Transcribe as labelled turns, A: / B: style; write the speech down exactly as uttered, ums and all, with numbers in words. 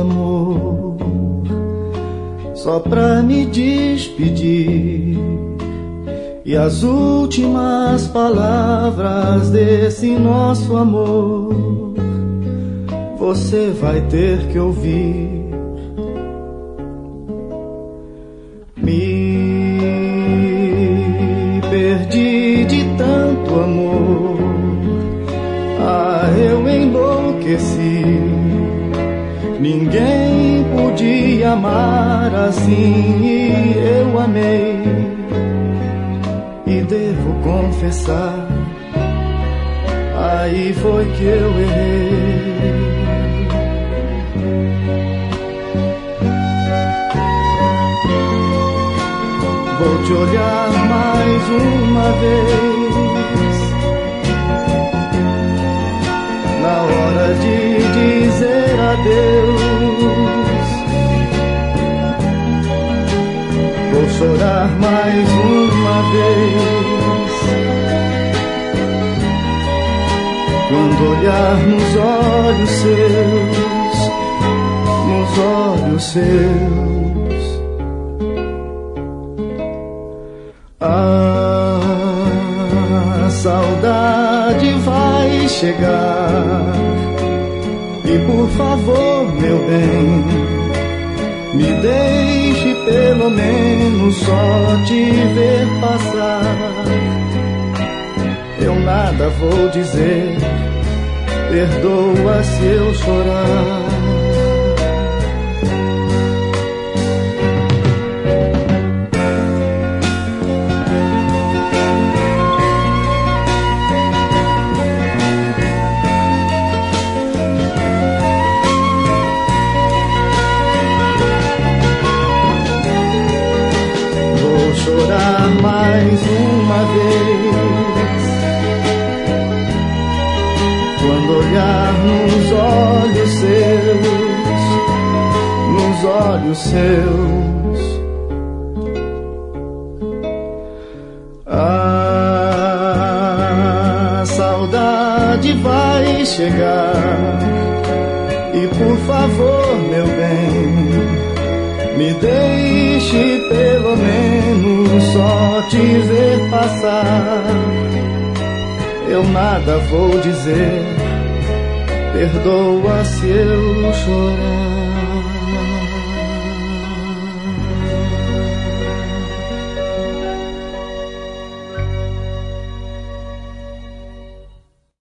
A: amor, só pra me despedir. E as últimas palavras desse nosso amor você vai ter que ouvir. Me perdi de tanto amor, ah, eu enlouqueci. Ninguém podia amar assim e eu amei. E devo confessar, aí foi que eu errei. Vou te olhar mais uma vez, na hora de dizer adeus. Vou chorar mais uma vez, quando olhar nos olhos seus, nos olhos seus. A saudade vai chegar, e por favor, meu bem, me deixe pelo menos só te ver passar. Eu nada vou dizer, perdoa se eu chorar. Chorar mais uma vez, quando olhar nos olhos seus, nos olhos seus. A saudade vai chegar, e por favor, meu bem, me deixe pelo menos só te ver passar. Eu nada vou dizer, perdoa se eu chorar.